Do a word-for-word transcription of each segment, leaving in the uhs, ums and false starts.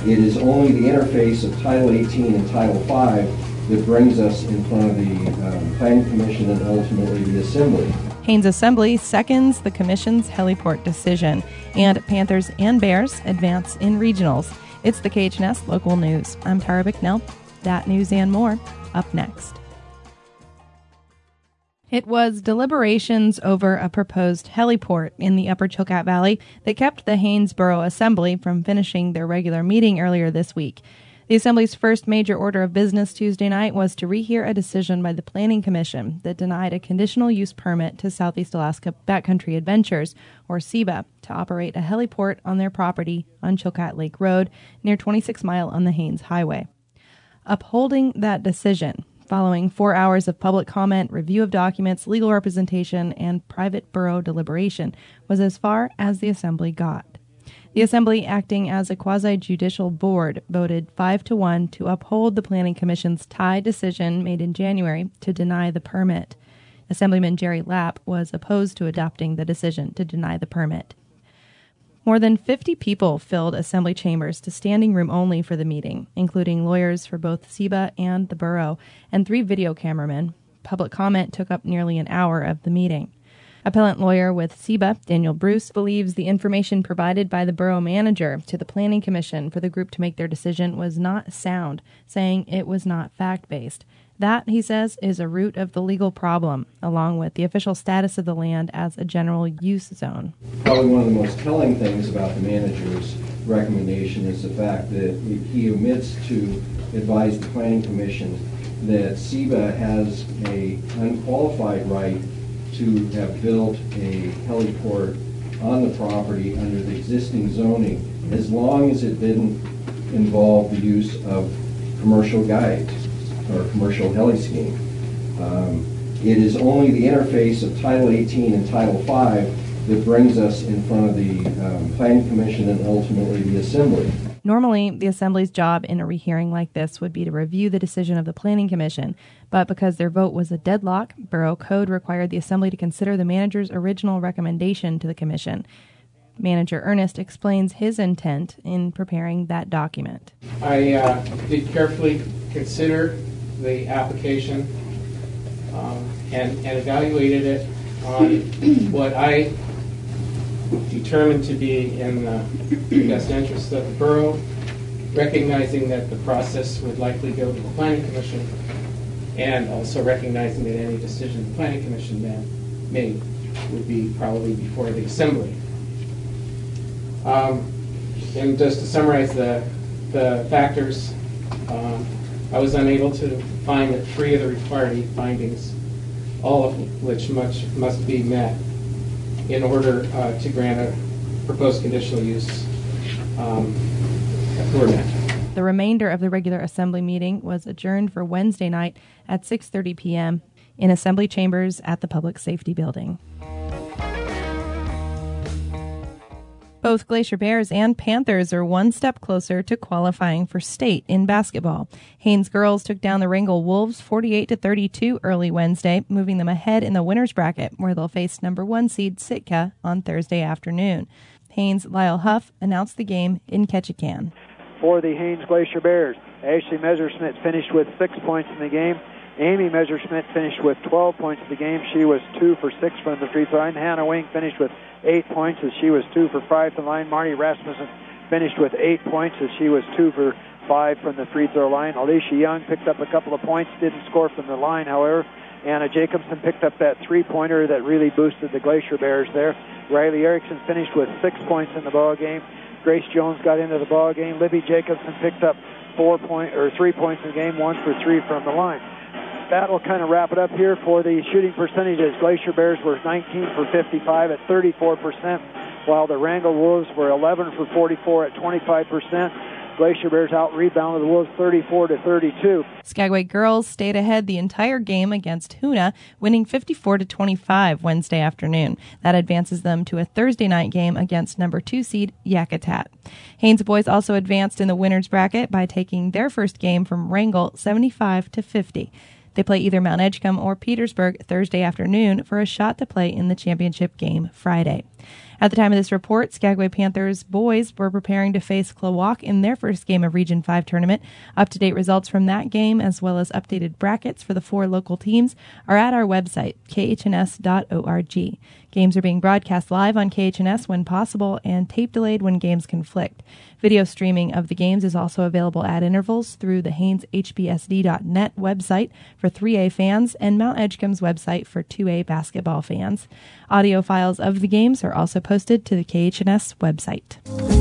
It is only the interface of Title eighteen and Title five that brings us in front of the um, Planning Commission and ultimately the Assembly. Haines Assembly seconds the Commission's heliport decision, and Panthers and Bears advance in regionals. It's the K H N S Local News. I'm Tara Bicknell. That news and more up next. It was deliberations over a proposed heliport in the Upper Chilkat Valley that kept the Haines-Borough Assembly from finishing their regular meeting earlier this week. The Assembly's first major order of business Tuesday night was to rehear a decision by the Planning Commission that denied a conditional use permit to Southeast Alaska Backcountry Adventures, or S E B A, to operate a heliport on their property on Chilkat Lake Road near twenty-six mile on the Haines Highway. Upholding that decision, following four hours of public comment, review of documents, legal representation, and private borough deliberation, was as far as the Assembly got. The Assembly, acting as a quasi-judicial board, voted five to one to uphold the Planning Commission's tie decision made in January to deny the permit. Assemblyman Jerry Lapp was opposed to adopting the decision to deny the permit. More than fifty people filled Assembly chambers to standing room only for the meeting, including lawyers for both S E B A and the borough, and three video cameramen. Public comment took up nearly an hour of the meeting. Appellant lawyer with S E B A, Daniel Bruce, believes the information provided by the borough manager to the Planning Commission for the group to make their decision was not sound, saying it was not fact-based. That, he says, is a root of the legal problem, along with the official status of the land as a general use zone. Probably one of the most telling things about the manager's recommendation is the fact that he omits to advise the Planning Commission that S E B A has a unqualified right to have built a heliport on the property under the existing zoning, as long as it didn't involve the use of commercial guides or commercial heli scheme. Um, it is only the interface of Title eighteen and Title five that brings us in front of the um, Planning Commission and ultimately the Assembly. Normally, the Assembly's job in a rehearing like this would be to review the decision of the Planning Commission, but because their vote was a deadlock, Borough Code required the Assembly to consider the manager's original recommendation to the Commission. Manager Ernest explains his intent in preparing that document. I uh, did carefully consider the application um, and, and evaluated it on what I determined to be in the best interest of the borough, recognizing that the process would likely go to the Planning Commission, and also recognizing that any decision the Planning Commission then made would be probably before the Assembly. Um, and just to summarize the, the factors, um, I was unable to find that three of the required eight findings, all of which much must be met in order uh, to grant a proposed conditional use um, were met. The remainder of the regular Assembly meeting was adjourned for Wednesday night at six thirty p.m. in Assembly chambers at the Public Safety Building. Both Glacier Bears and Panthers are one step closer to qualifying for state in basketball. Haines girls took down the Wrangell Wolves forty-eight to thirty-two early Wednesday, moving them ahead in the winners bracket, where they'll face number one seed Sitka on Thursday afternoon. Haines' Lyle Huff announced the game in Ketchikan. For the Haines Glacier Bears, Ashley Messerschmidt finished with six points in the game. Amy Messerschmidt finished with twelve points in the game. She was two for six from the free throw line. Hannah Wing finished with eight points as she was two for five from the line. Marty Rasmussen finished with eight points as she was two for five from the free throw line. Alicia Young picked up a couple of points, didn't score from the line, however. Anna Jacobson picked up that three-pointer that really boosted the Glacier Bears there. Riley Erickson finished with six points in the ball game. Grace Jones got into the ball game. Libby Jacobson picked up four point or three points in the game, one for three from the line. That'll kind of wrap it up here for the shooting percentages. Glacier Bears were nineteen for fifty-five at thirty-four percent, while the Wrangell Wolves were eleven for forty-four at twenty-five percent. Glacier Bears out-rebounded the Wolves thirty-four to thirty-two. Skagway girls stayed ahead the entire game against Hoona, winning fifty-four to twenty-five Wednesday afternoon. That advances them to a Thursday night game against number two seed Yakutat. Haines boys also advanced in the winners bracket by taking their first game from Wrangell seventy-five to fifty. They play either Mount Edgecombe or Petersburg Thursday afternoon for a shot to play in the championship game Friday. At the time of this report, Skagway Panthers boys were preparing to face Klawock in their first game of Region five tournament. Up-to-date results from that game, as well as updated brackets for the four local teams, are at our website, k h n s dot org. Games are being broadcast live on K H N S when possible and tape delayed when games conflict. Video streaming of the games is also available at intervals through the Haines H B S D dot net website for three A fans and Mount Edgecombe's website for two A basketball fans. Audio files of the games are also posted to the K H N S website.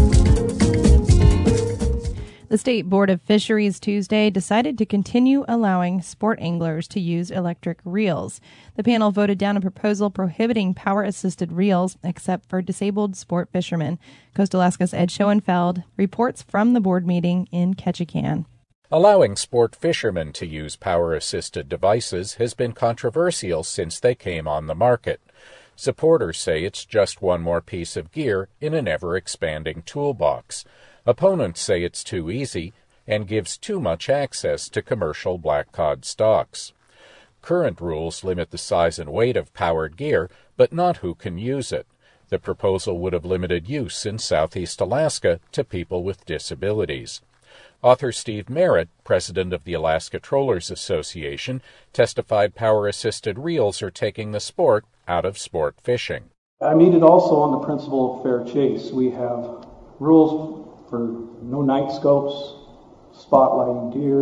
The State Board of Fisheries Tuesday decided to continue allowing sport anglers to use electric reels. The panel voted down a proposal prohibiting power-assisted reels except for disabled sport fishermen. Coast Alaska's Ed Schoenfeld reports from the board meeting in Ketchikan. Allowing sport fishermen to use power-assisted devices has been controversial since they came on the market. Supporters say it's just one more piece of gear in an ever-expanding toolbox. Opponents say it's too easy and gives too much access to commercial black cod stocks. Current rules limit the size and weight of powered gear, but not who can use it. The proposal would have limited use in southeast Alaska to people with disabilities. Author Steve Merritt, president of the Alaska Trollers Association, testified power-assisted reels are taking the sport out of sport fishing. I mean it also on the principle of fair chase. We have rules for no night scopes, spotlighting deer,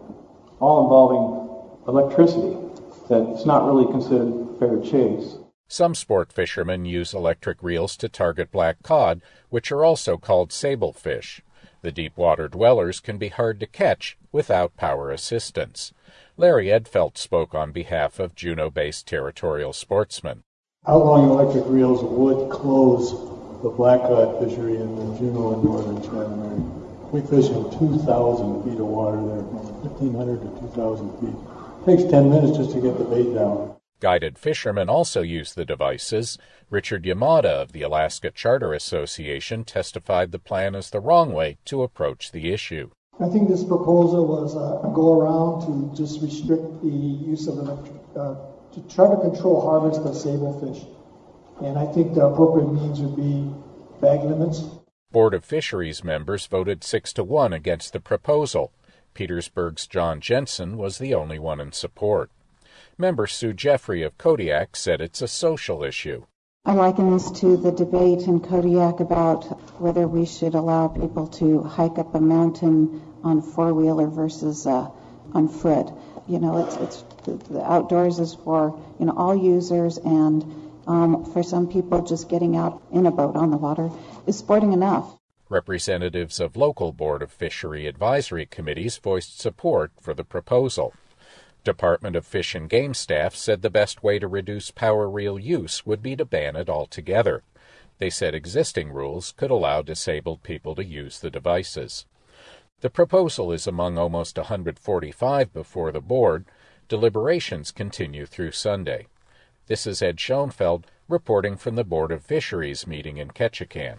all involving electricity. That's not really considered fair chase. Some sport fishermen use electric reels to target black cod, which are also called sablefish. The deep-water dwellers can be hard to catch without power assistance. Larry Edfeld spoke on behalf of Juneau-based territorial sportsmen. Outlawing electric reels would close the black cod fishery in the Juneau and northern Channel area. We fish in two thousand feet of water there, from fifteen hundred to two thousand feet. It takes ten minutes just to get the bait down. Guided fishermen also use the devices. Richard Yamada of the Alaska Charter Association testified the plan is the wrong way to approach the issue. I think this proposal was a go around to just restrict the use of electric, uh, to try to control harvest of sablefish. And I think the appropriate means would be bag limits. Board of Fisheries members voted six to one against the proposal. Petersburg's John Jensen was the only one in support. Member Sue Jeffrey of Kodiak said it's a social issue. I liken this to the debate in Kodiak about whether we should allow people to hike up a mountain on four-wheeler versus uh, on foot. You know, it's it's the, the outdoors is for you know all users, and um, for some people, just getting out in a boat on the water is sporting enough. Representatives of local Board of Fishery advisory committees voiced support for the proposal. Department of Fish and Game staff said the best way to reduce power reel use would be to ban it altogether. They said existing rules could allow disabled people to use the devices. The proposal is among almost one hundred forty-five before the board. Deliberations continue through Sunday. This is Ed Schoenfeld reporting from the Board of Fisheries meeting in Ketchikan.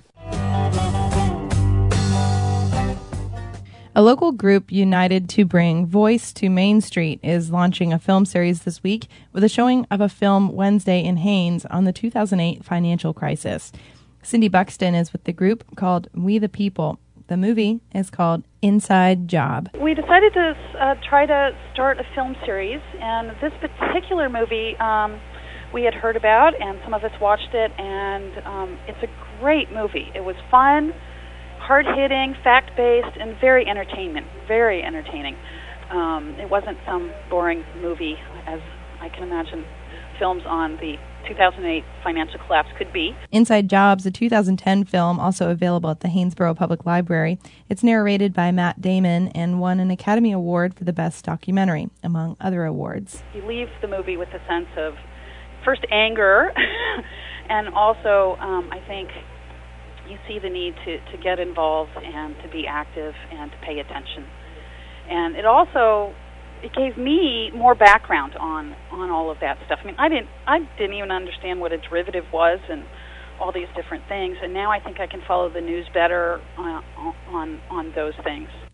A local group united to bring voice to Main Street is launching a film series this week with a showing of a film Wednesday in Haines on the two thousand eight financial crisis. Cindy Buxton is with the group called We the People. The movie is called Inside Job. We decided to uh, try to start a film series, and this particular movie um, we had heard about, and some of us watched it, and um, it's a great movie. It was fun, hard-hitting, fact-based, and very entertainment, very entertaining. Um, it wasn't some boring movie, as I can imagine films on the two thousand eight financial collapse could be. Inside Jobs, a two thousand ten film, also available at the Haynesboro Public Library. It's narrated by Matt Damon and won an Academy Award for the Best Documentary, among other awards. You leave the movie with a sense of, first, anger, and also, um, I think, you see the need to, to get involved and to be active and to pay attention. And it also, it gave me more background on, on all of that stuff. I mean, I didn't I didn't even understand what a derivative was and all these different things, and now I think I can follow the news better on, on, on those things.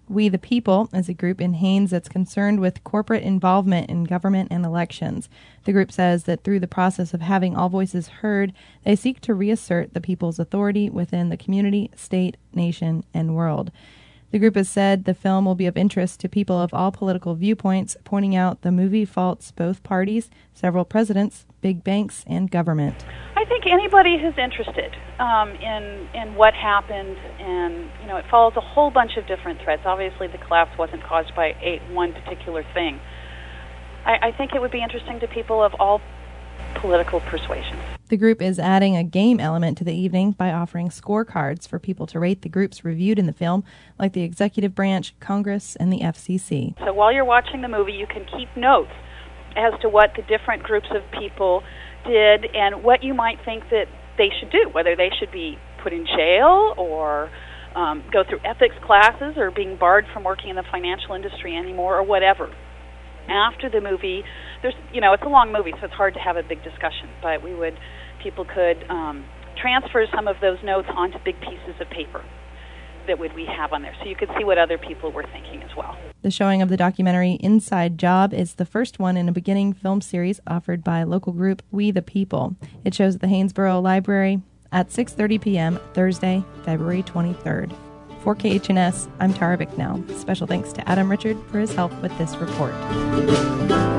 We the People is a group in Haines that's concerned with corporate involvement in government and elections. The group says that through the process of having all voices heard, they seek to reassert the people's authority within the community, state, nation, and world. The group has said the film will be of interest to people of all political viewpoints, pointing out the movie faults both parties, several presidents, big banks, and government. I think anybody who's interested um, in in what happened, and you know, it follows a whole bunch of different threads. Obviously, the collapse wasn't caused by a, one particular thing. I, I think it would be interesting to people of all political persuasions. The group is adding a game element to the evening by offering scorecards for people to rate the groups reviewed in the film, like the executive branch, Congress, and the F C C. So while you're watching the movie, you can keep notes as to what the different groups of people did and what you might think that they should do, whether they should be put in jail or um, go through ethics classes or being barred from working in the financial industry anymore or whatever. After the movie, there's, you know, it's a long movie, so it's hard to have a big discussion, but we would, people could um, transfer some of those notes onto big pieces of paper that would we have on there, so you could see what other people were thinking as well. The showing of the documentary Inside Job is the first one in a beginning film series offered by local group We the People. It shows at the Haynesboro Library at six thirty p.m. Thursday, February twenty-third. For K H N S, I'm Tara Bicknell. Special thanks to Adam Richard for his help with this report.